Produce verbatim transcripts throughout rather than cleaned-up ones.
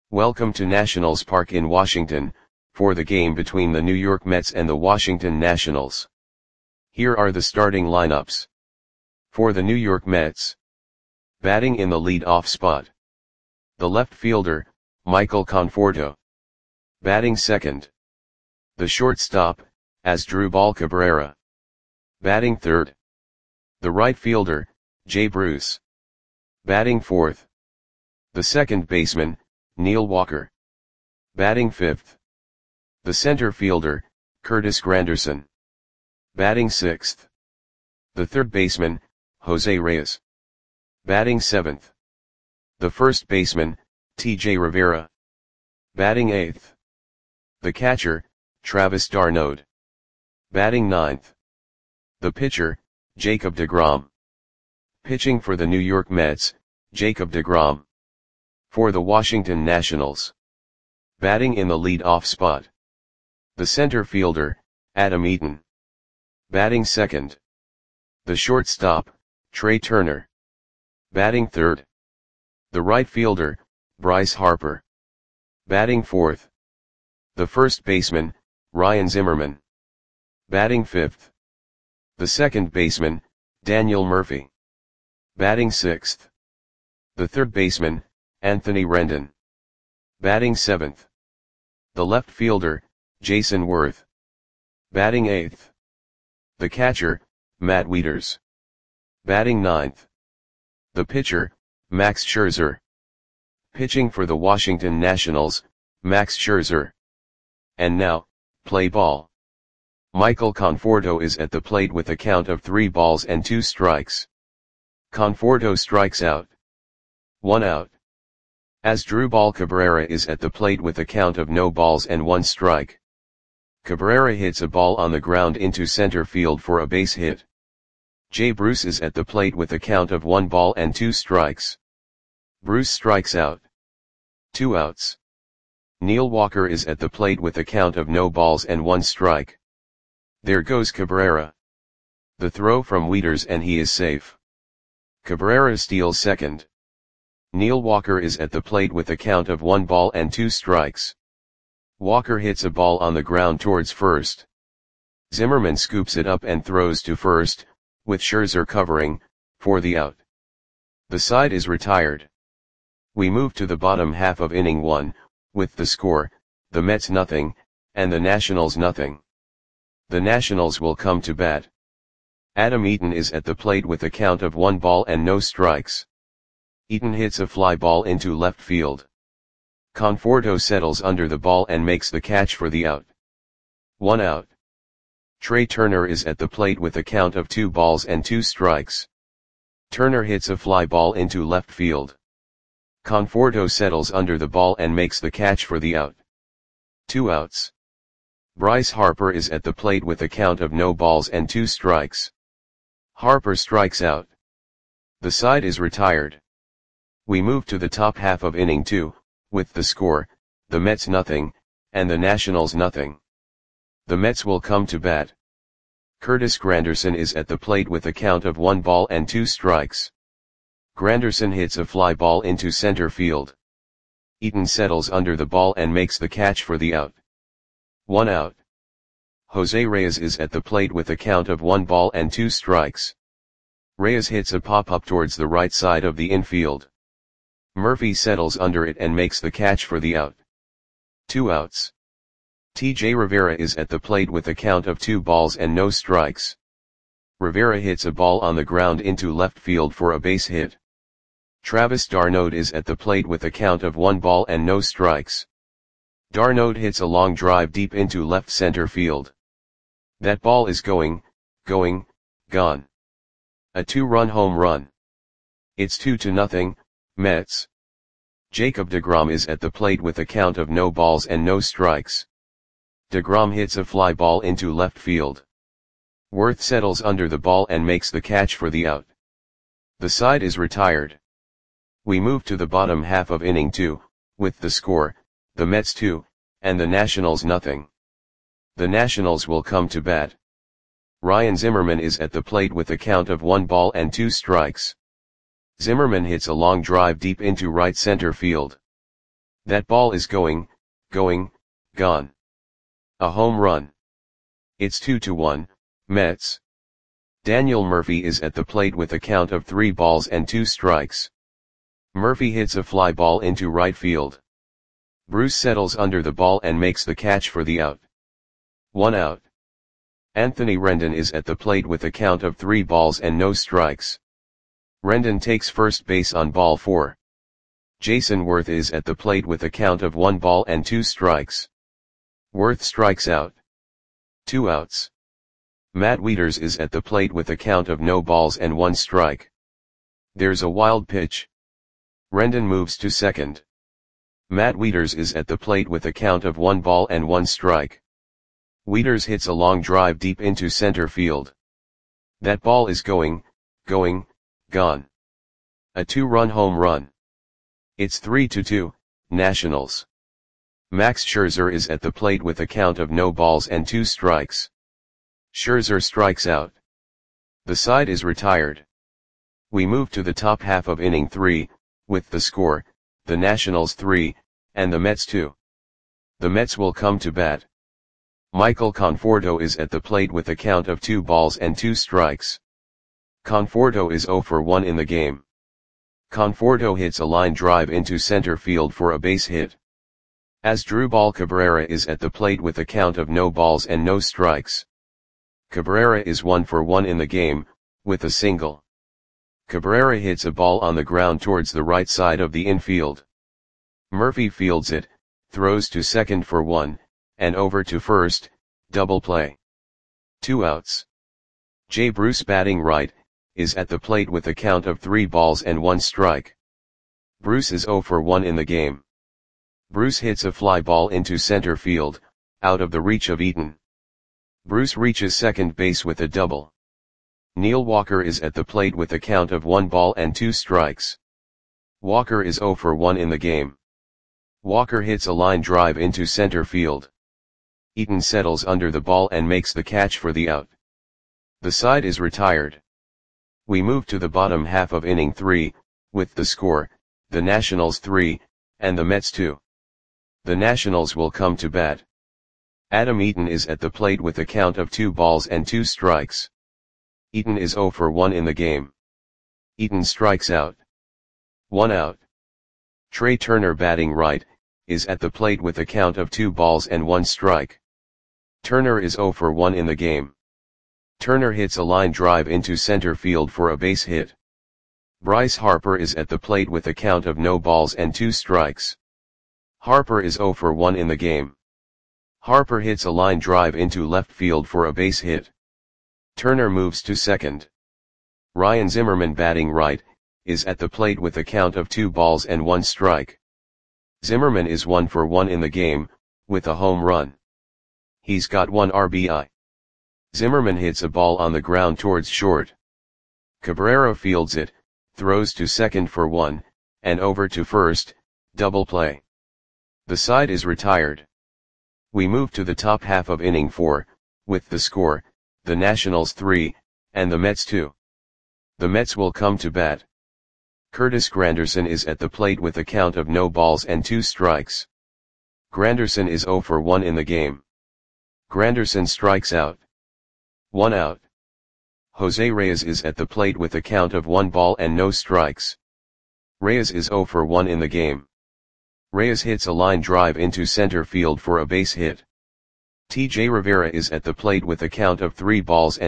Welcome to Nationals Park in Washington, for the game between the New York Mets and the Washington Nationals. Here are the starting lineups. For the New York Mets. Batting in the lead-off spot. The left fielder, Michael Conforto. Batting second. The shortstop, Asdrubal Cabrera. Batting third. The right fielder, Jay Bruce. Batting fourth. The second baseman, Neil Walker. Batting fifth. The center fielder, Curtis Granderson. Batting sixth. The third baseman, Jose Reyes. Batting seventh. The first baseman, T J Rivera. Batting eighth. The catcher, Travis d'Arnaud. Batting ninth. The pitcher, Jacob deGrom. Pitching for the New York Mets, Jacob deGrom. For the Washington Nationals. Batting in the lead-off spot. The center fielder, Adam Eaton. Batting second. The shortstop, Trey Turner. Batting third. The right fielder, Bryce Harper. Batting fourth. The first baseman, Ryan Zimmerman. Batting fifth. The second baseman, Daniel Murphy. Batting sixth. The third baseman, Anthony Rendon. Batting seventh. The left fielder, Jason Worth. Batting eighth. The catcher, Matt Wieters. Batting ninth. The pitcher, Max Scherzer. Pitching for the Washington Nationals, Max Scherzer. And now, play ball. Michael Conforto is at the plate with a count of three balls and two strikes. Conforto strikes out. One out. Asdrubal Cabrera is at the plate with a count of no balls and one strike. Cabrera hits a ball on the ground into center field for a base hit. Jay Bruce is at the plate with a count of one ball and two strikes. Bruce strikes out. Two outs. Neil Walker is at the plate with a count of no balls and one strike. There goes Cabrera. The throw from Wieters and he is safe. Cabrera steals second. Neil Walker is at the plate with a count of one ball and two strikes. Walker hits a ball on the ground towards first. Zimmerman scoops it up and throws to first, with Scherzer covering, for the out. The side is retired. We move to the bottom half of inning one, with the score, the Mets nothing, and the Nationals nothing. The Nationals will come to bat. Adam Eaton is at the plate with a count of one ball and no strikes. Eaton hits a fly ball into left field. Conforto settles under the ball and makes the catch for the out. One out. Trey Turner is at the plate with a count of two balls and two strikes. Turner hits a fly ball into left field. Conforto settles under the ball and makes the catch for the out. Two outs. Bryce Harper is at the plate with a count of no balls and two strikes. Harper strikes out. The side is retired. We move to the top half of inning two, with the score, the Mets nothing, and the Nationals nothing. The Mets will come to bat. Curtis Granderson is at the plate with a count of one ball and two strikes. Granderson hits a fly ball into center field. Eaton settles under the ball and makes the catch for the out. One out. Jose Reyes is at the plate with a count of one ball and two strikes. Reyes hits a pop-up towards the right side of the infield. Murphy settles under it and makes the catch for the out. Two outs. T J Rivera is at the plate with a count of two balls and no strikes. Rivera hits a ball on the ground into left field for a base hit. Travis d'Arnaud is at the plate with a count of one ball and no strikes. d'Arnaud hits a long drive deep into left center field. That ball is going, going, gone. A two-run home run. It's two to nothing, Mets. Jacob deGrom is at the plate with a count of no balls and no strikes. deGrom hits a fly ball into left field. Worth settles under the ball and makes the catch for the out. The side is retired. We move to the bottom half of inning two, with the score, the Mets two, and the Nationals nothing. The Nationals will come to bat. Ryan Zimmerman is at the plate with a count of one ball and two strikes. Zimmerman hits a long drive deep into right center field. That ball is going, going, gone. A home run. It's two to one, Mets. Daniel Murphy is at the plate with a count of three balls and two strikes. Murphy hits a fly ball into right field. Bruce settles under the ball and makes the catch for the out. One out. Anthony Rendon is at the plate with a count of three balls and no strikes. Rendon takes first base on ball four. Jason Worth is at the plate with a count of one ball and two strikes. Worth strikes out. Two outs. Matt Wieters is at the plate with a count of no balls and one strike. There's a wild pitch. Rendon moves to second. Matt Wieters is at the plate with a count of one ball and one strike. Wieters hits a long drive deep into center field. That ball is going, going, gone. A two-run home run. It's three to two, Nationals. Max Scherzer is at the plate with a count of no balls and two strikes. Scherzer strikes out. The side is retired. We move to the top half of inning three, with the score, the Nationals three, and the Mets two. The Mets will come to bat. Michael Conforto is at the plate with a count of two balls and two strikes. Conforto is zero for one in the game. Conforto hits a line drive into center field for a base hit. Asdrubal Cabrera is at the plate with a count of no balls and no strikes. Cabrera is one for one in the game, with a single. Cabrera hits a ball on the ground towards the right side of the infield. Murphy fields it, throws to second for one, and over to first, double play. Two outs. Jay Bruce batting right, is at the plate with a count of three balls and one strike. Bruce is zero for one in the game. Bruce hits a fly ball into center field, out of the reach of Eaton. Bruce reaches second base with a double. Neil Walker is at the plate with a count of one ball and two strikes. Walker is zero for one in the game. Walker hits a line drive into center field. Eaton settles under the ball and makes the catch for the out. The side is retired. We move to the bottom half of inning three, with the score, the Nationals three, and the Mets two. The Nationals will come to bat. Adam Eaton is at the plate with a count of two balls and two strikes. Eaton is zero for one in the game. Eaton strikes out. One out. Trey Turner batting right, is at the plate with a count of two balls and one strike. Turner is zero for one in the game. Turner hits a line drive into center field for a base hit. Bryce Harper is at the plate with a count of no balls and two strikes. Harper is zero for one in the game. Harper hits a line drive into left field for a base hit. Turner moves to second. Ryan Zimmerman batting right, is at the plate with a count of two balls and one strike. Zimmerman is one for one in the game, with a home run. He's got one R B I. Zimmerman hits a ball on the ground towards short. Cabrera fields it, throws to second for one, and over to first, double play. The side is retired. We move to the top half of inning four, with the score, the Nationals three, and the Mets two. The Mets will come to bat. Curtis Granderson is at the plate with a count of no balls and two strikes. Granderson is zero for one in the game. Granderson strikes out. One out. Jose Reyes is at the plate with a count of one ball and no strikes. Reyes is zero for one in the game. Reyes hits a line drive into center field for a base hit. T J Rivera is at the plate with a count of three balls and two strikes. Rivera is one for one in the game, with a single. Rivera hits a ball on the ground towards short. Cabrera fields it, throws to second for one, and over to first, double play. The side is retired. We move to the top half of inning five, with the score, the Nationals three, and the Mets two. The Mets will come to bat. Curtis Granderson is at the plate with a count of one ball and no strikes. Granderson is zero for one in the game. Granderson strikes out. One out. Jose Reyes is at the plate with a count of three balls and no strikes. Reyes hits a line drive into center field for a base hit. T J Rivera is one for one in the game, with a single.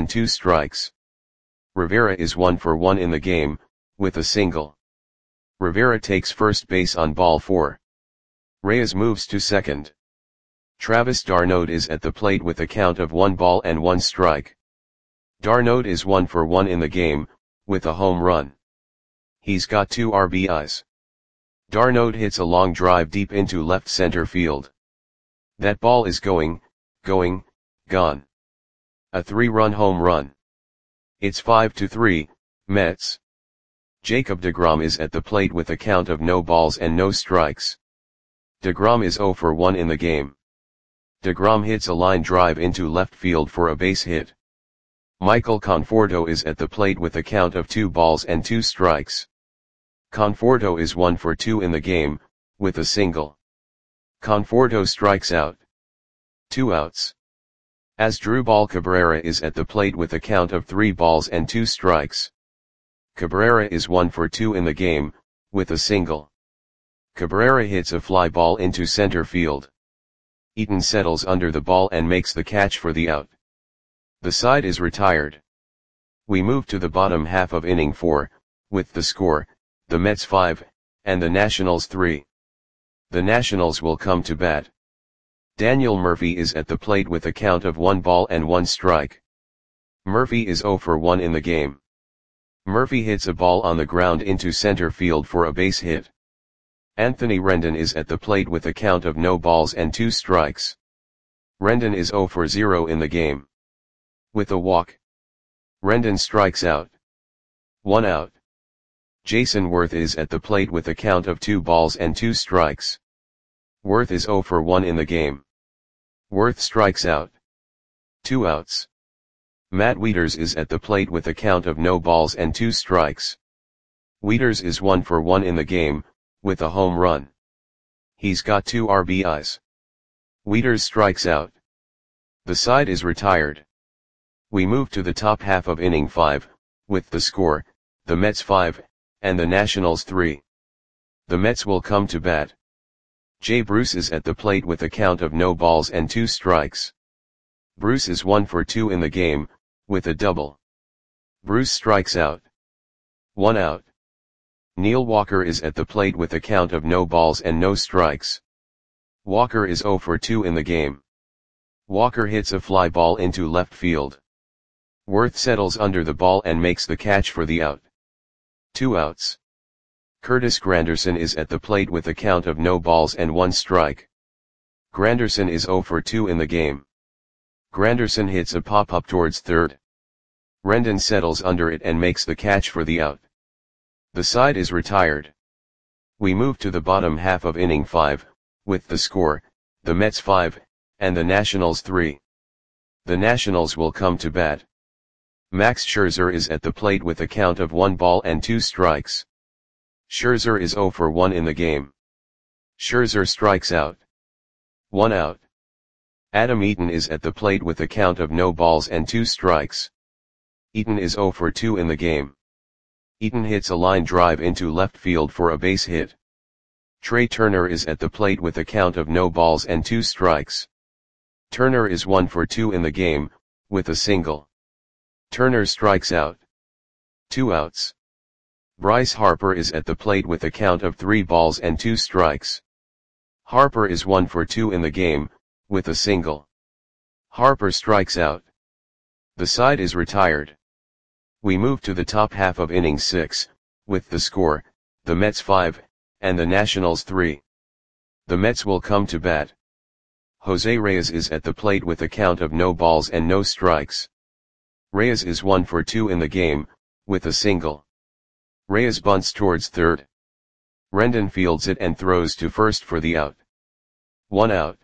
Rivera takes first base on ball four. Reyes moves to second. Travis d'Arnaud is at the plate with a count of one ball and one strike. d'Arnaud is one for one in the game, with a home run. He's got two R B Is. d'Arnaud hits a long drive deep into left center field. That ball is going, going, gone. A three-run home run. It's five to three, Mets. Jacob deGrom is at the plate with a count of no balls and no strikes. deGrom is zero for one in the game. deGrom hits a line drive into left field for a base hit. Michael Conforto is at the plate with a count of two balls and two strikes. Conforto is one for two in the game, with a single. Conforto strikes out. Two outs. Asdrubal Cabrera is at the plate with a count of three balls and two strikes. Cabrera is one for two in the game, with a single. Cabrera hits a fly ball into center field. Eaton settles under the ball and makes the catch for the out. The side is retired. We move to the bottom half of inning four, with the score, the Mets five, and the Nationals three. The Nationals will come to bat. Daniel Murphy is at the plate with a count of one ball and one strike. Murphy is zero for one in the game. Murphy hits a ball on the ground into center field for a base hit. Anthony Rendon is at the plate with a count of no balls and two strikes. Rendon is zero for zero in the game. With a walk, Rendon strikes out. One out. Jason Worth is at the plate with a count of two balls and two strikes. Worth is zero for one in the game. Worth strikes out. Two outs. Matt Wieters is at the plate with a count of no balls and two strikes. Wieters is one for one in the game, with a home run. He's got two R B Is. Wieters strikes out. The side is retired. We move to the top half of inning five, with the score, the Mets five, and the Nationals three. The Mets will come to bat. Jay Bruce is at the plate with a count of no balls and two strikes. Bruce is one for two in the game, with a double. Bruce strikes out. One out. Neil Walker is at the plate with a count of no balls and no strikes. Walker is zero for two in the game. Walker hits a fly ball into left field. Worth settles under the ball and makes the catch for the out. Two outs. Curtis Granderson is at the plate with a count of no balls and one strike. Granderson is zero for two in the game. Granderson hits a pop-up towards third. Rendon settles under it and makes the catch for the out. The side is retired. We move to the bottom half of inning five, with the score, the Mets five, and the Nationals three. The Nationals will come to bat. Max Scherzer is at the plate with a count of one ball and two strikes. Scherzer is zero for one in the game. Scherzer strikes out. One out. Adam Eaton is at the plate with a count of no balls and two strikes. Eaton is zero for two in the game. Eaton hits a line drive into left field for a base hit. Trey Turner is at the plate with a count of no balls and two strikes. Turner is one for two in the game, with a single. Turner strikes out. Two outs. Bryce Harper is at the plate with a count of three balls and two strikes. Harper is one for two in the game, with a single. Harper strikes out. The side is retired. We move to the top half of inning six, with the score, the Mets five, and the Nationals three. The Mets will come to bat. Jose Reyes is at the plate with a count of no balls and no strikes. Reyes is one for two in the game, with a single. Reyes bunts towards third. Rendon fields it and throws to first for the out. One out.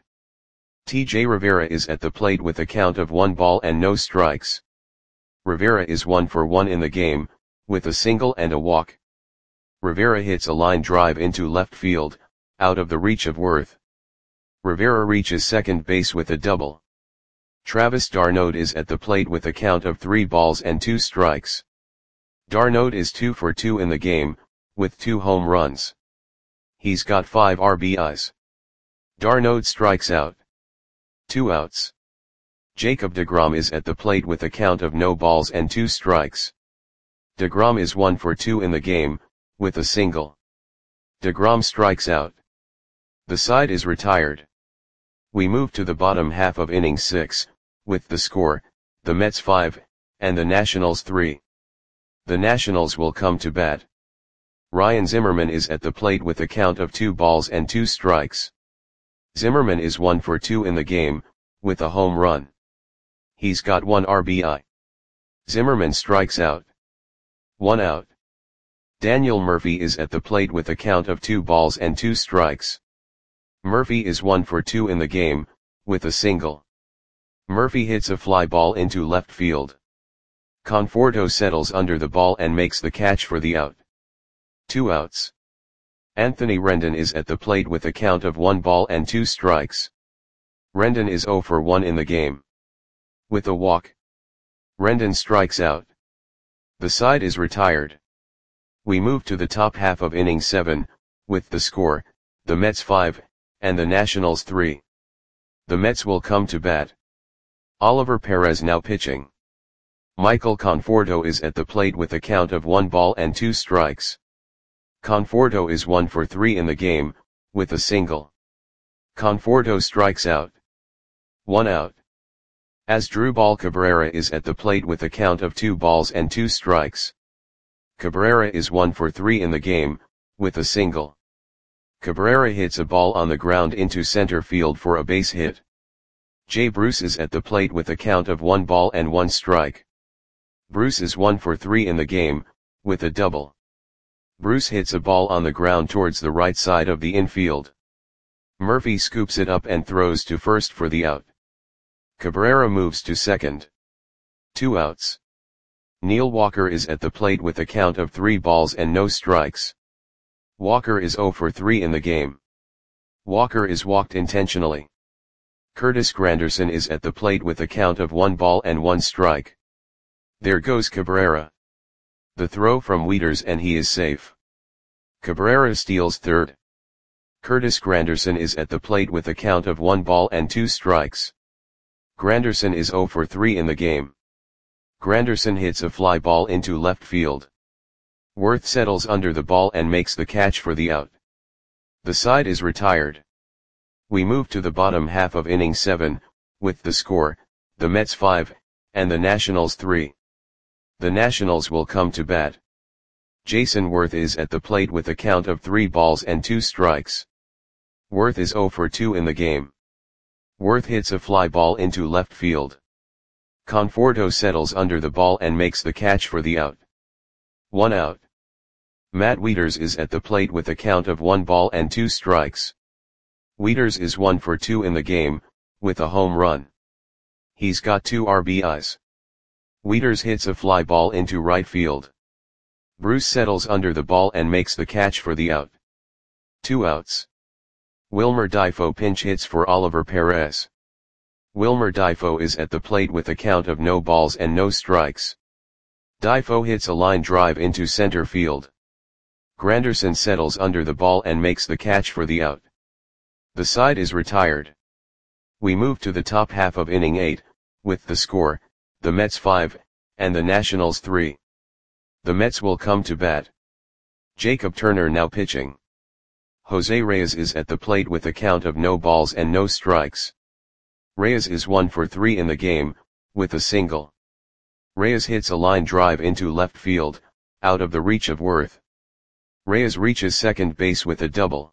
T J Rivera is at the plate with a count of one ball and no strikes. Rivera is one for one in the game, with a single and a walk. Rivera hits a line drive into left field, out of the reach of Worth. Rivera reaches second base with a double. Travis d'Arnaud is at the plate with a count of three balls and two strikes. d'Arnaud is two for two in the game, with two home runs. He's got five R B Is. d'Arnaud strikes out. Two outs. Jacob deGrom is at the plate with a count of no balls and two strikes. deGrom is one for two in the game, with a single. deGrom strikes out. The side is retired. We move to the bottom half of inning six, with the score, the Mets five, and the Nationals three. The Nationals will come to bat. Ryan Zimmerman is at the plate with a count of two balls and two strikes. Zimmerman is one for two in the game, with a home run. He's got one R B I. Zimmerman strikes out. One out. Daniel Murphy is at the plate with a count of two balls and two strikes. Murphy is one for two in the game, with a single. Murphy hits a fly ball into left field. Conforto settles under the ball and makes the catch for the out. Two outs. Anthony Rendon is at the plate with a count of one ball and two strikes. Rendon is zero for one in the game. With a walk, Rendon strikes out. The side is retired. We move to the top half of inning seven, with the score, the Mets five, and the Nationals three. The Mets will come to bat. Oliver Perez now pitching. Michael Conforto is at the plate with a count of one ball and two strikes. Conforto is one for three in the game, with a single. Conforto strikes out. One out. Asdrubal Cabrera is at the plate with a count of two balls and two strikes. Cabrera is one for three in the game, with a single. Cabrera hits a ball on the ground into center field for a base hit. Jay Bruce is at the plate with a count of one ball and one strike. Bruce is one for three in the game, with a double. Bruce hits a ball on the ground towards the right side of the infield. Murphy scoops it up and throws to first for the out. Cabrera moves to second. Two outs. Neil Walker is at the plate with a count of three balls and no strikes. Walker is zero for three in the game. Walker is walked intentionally. Curtis Granderson is at the plate with a count of one ball and one strike. There goes Cabrera. The throw from Wieters and he is safe. Cabrera steals third. Curtis Granderson is at the plate with a count of one ball and two strikes. Granderson is zero for three in the game. Granderson hits a fly ball into left field. Worth settles under the ball and makes the catch for the out. The side is retired. We move to the bottom half of inning seven, with the score, the Mets five, and the Nationals three. The Nationals will come to bat. Jason Worth is at the plate with a count of three balls and two strikes. Worth is zero for two in the game. Worth hits a fly ball into left field. Conforto settles under the ball and makes the catch for the out. One out. Matt Wieters is at the plate with a count of one ball and two strikes. Wieters is one for two in the game, with a home run. He's got two R B Is. Wieters hits a fly ball into right field. Bruce settles under the ball and makes the catch for the out. Two outs. Wilmer Difo pinch hits for Oliver Perez. Wilmer Difo is at the plate with a count of no balls and no strikes. Difo hits a line drive into center field. Granderson settles under the ball and makes the catch for the out. The side is retired. We move to the top half of inning eight, with the score, the Mets five, and the Nationals three. The Mets will come to bat. Jacob Turner now pitching. Jose Reyes is at the plate with a count of no balls and no strikes. Reyes is one for three in the game, with a single. Reyes hits a line drive into left field, out of the reach of Worth. Reyes reaches second base with a double.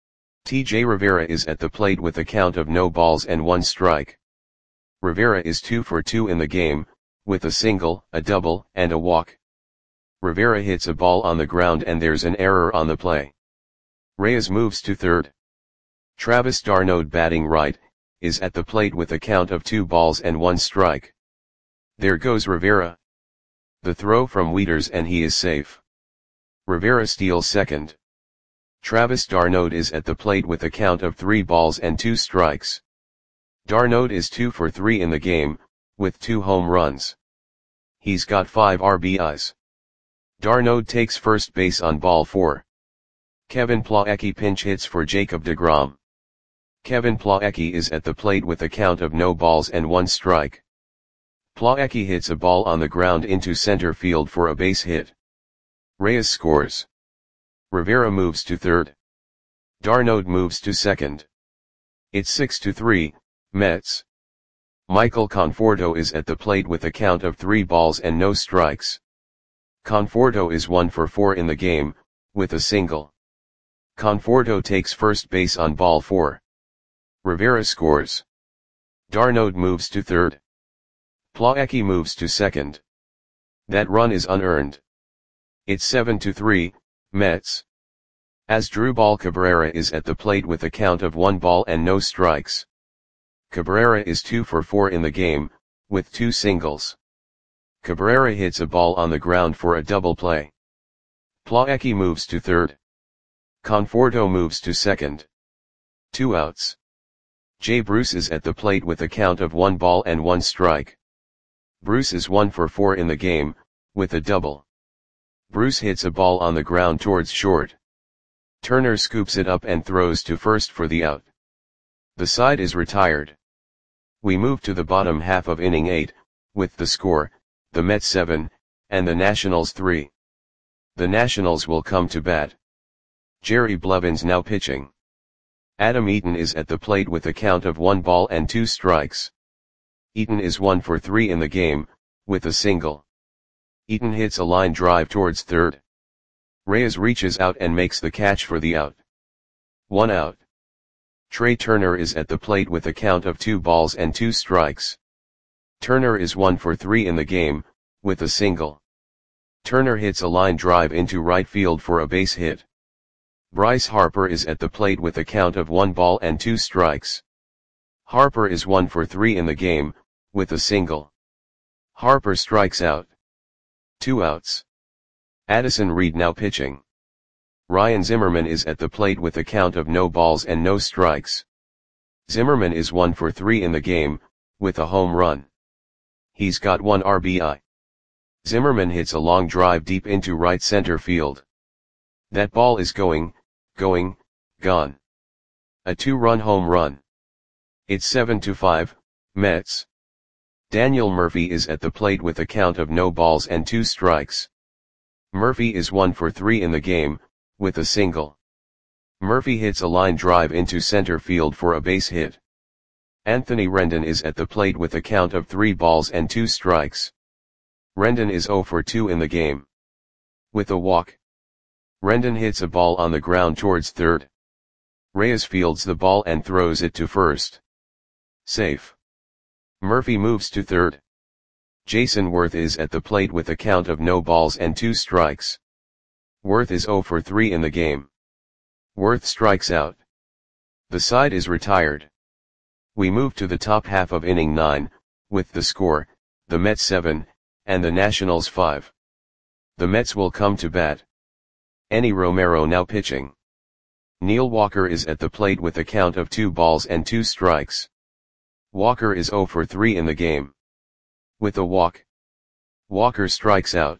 T J Rivera is at the plate with a count of no balls and one strike. Rivera is two for two in the game, with a single, a double, and a walk. Rivera hits a ball on the ground and there's an error on the play. Reyes moves to third. Travis d'Arnaud batting right, is at the plate with a count of two balls and one strike. There goes Rivera. The throw from Wieters and he is safe. Rivera steals second. Travis d'Arnaud is at the plate with a count of three balls and two strikes. d'Arnaud is two for three in the game, with two home runs. He's got five R B Is. d'Arnaud takes first base on ball four. Kevin Plawecki pinch hits for Jacob deGrom. Kevin Plawecki is at the plate with a count of no balls and one strike. Plawecki hits a ball on the ground into center field for a base hit. Reyes scores. Rivera moves to third. d'Arnaud moves to second. It's six to three, Mets. Michael Conforto is at the plate with a count of three balls and no strikes. Conforto is one for four in the game, with a single. Conforto takes first base on ball four. Rivera scores. d'Arnaud moves to third. Plawecki moves to second. That run is unearned. It's seven to three, Mets. Asdrubal Cabrera is at the plate with a count of one ball and no strikes. Cabrera is two for four in the game, with two singles. Cabrera hits a ball on the ground for a double play. Plawecki moves to third. Conforto moves to second. Two outs. Jay Bruce is at the plate with a count of one ball and one strike. Bruce is one for four in the game, with a double. Bruce hits a ball on the ground towards short. Turner scoops it up and throws to first for the out. The side is retired. We move to the bottom half of inning eight, with the score, the Mets seven, and the Nationals three. The Nationals will come to bat. Jerry Blevins now pitching. Adam Eaton is at the plate with a count of one ball and two strikes. Eaton is one for three in the game, with a single. Eaton hits a line drive towards third. Reyes reaches out and makes the catch for the out. One out. Trey Turner is at the plate with a count of two balls and two strikes. Turner is one for three in the game, with a single. Turner hits a line drive into right field for a base hit. Bryce Harper is at the plate with a count of one ball and two strikes. Harper is one for three in the game, with a single. Harper strikes out. Two outs. Addison Reed now pitching. Ryan Zimmerman is at the plate with a count of no balls and no strikes. Zimmerman is one for three in the game, with a home run. He's got one R B I. Zimmerman hits a long drive deep into right center field. That ball is going, going, gone. A two-run home run. It's seven to five, Mets. Daniel Murphy is at the plate with a count of no balls and two strikes. Murphy is one for three in the game, with a single. Murphy hits a line drive into center field for a base hit. Anthony Rendon is at the plate with a count of three balls and two strikes. Rendon is zero for two in the game. With a walk. Rendon hits a ball on the ground towards third. Reyes fields the ball and throws it to first. Safe. Murphy moves to third. Jason Worth is at the plate with a count of no balls and two strikes. Worth is zero for three in the game. Worth strikes out. The side is retired. We move to the top half of inning nine, with the score, the Mets seven, and the Nationals five. The Mets will come to bat. Enny Romero now pitching. Neil Walker is at the plate with a count of two balls and two strikes. Walker is zero for three in the game. With a walk. Walker strikes out.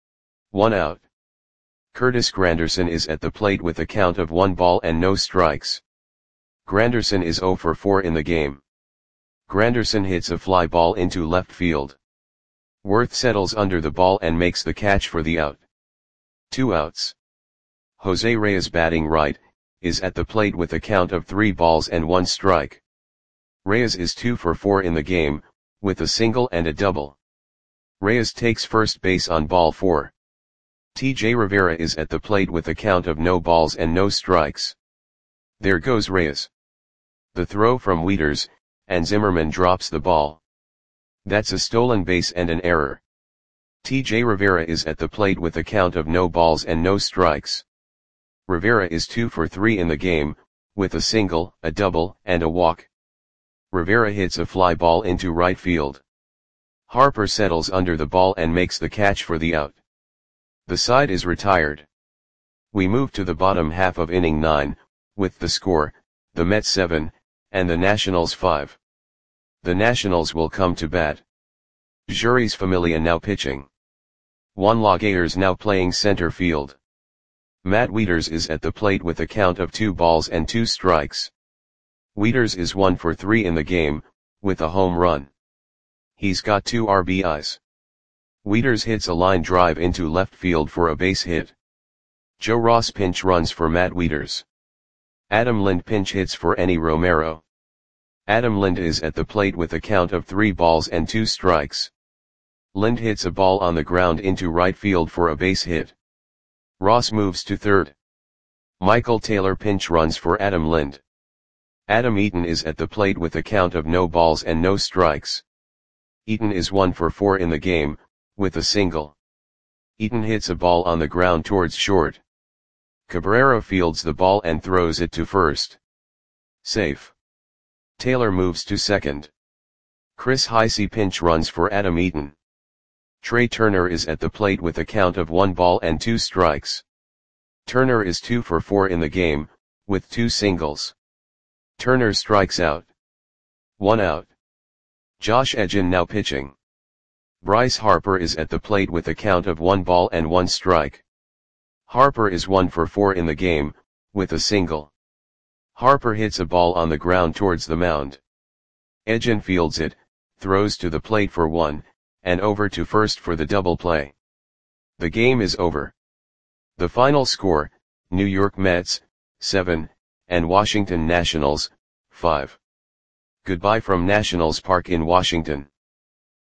One out. Curtis Granderson is at the plate with a count of one ball and no strikes. Granderson is zero for four in the game. Granderson hits a fly ball into left field. Worth settles under the ball and makes the catch for the out. Two outs. Jose Reyes batting right, is at the plate with a count of three balls and one strike. Reyes is two for four in the game, with a single and a double. Reyes takes first base on ball four. T J Rivera is at the plate with a count of no balls and no strikes. There goes Reyes. The throw from Wieters, and Zimmerman drops the ball. That's a stolen base and an error. T J Rivera is at the plate with a count of no balls and no strikes. Rivera is two for three in the game, with a single, a double, and a walk. Rivera hits a fly ball into right field. Harper settles under the ball and makes the catch for the out. The side is retired. We move to the bottom half of inning nine, with the score, the Mets seven, and the Nationals five. The Nationals will come to bat. Juris Familia now pitching. Juan Lagares now playing center field. Matt Wieters is at the plate with a count of two balls and two strikes. Wieters is one for three in the game, with a home run. He's got two R B Is. Wieters hits a line drive into left field for a base hit. Joe Ross pinch runs for Matt Wieters. Adam Lind pinch hits for Enny Romero. Adam Lind is at the plate with a count of three balls and two strikes. Lind hits a ball on the ground into right field for a base hit. Ross moves to third. Michael Taylor pinch runs for Adam Lind. Adam Eaton is at the plate with a count of no balls and no strikes. Eaton is one for four in the game, with a single. Eaton hits a ball on the ground towards short. Cabrera fields the ball and throws it to first. Safe. Taylor moves to second. Chris Heisey pinch runs for Adam Eaton. Trey Turner is at the plate with a count of one ball and two strikes. Turner is two for four in the game, with two singles. Turner strikes out. One out. Josh Edgin now pitching. Bryce Harper is at the plate with a count of one ball and one strike. Harper is one for four in the game, with a single. Harper hits a ball on the ground towards the mound. Edgin fields it, throws to the plate for one, and over to first for the double play. The game is over. The final score, New York Mets, seven, and Washington Nationals, five. Goodbye from Nationals Park in Washington.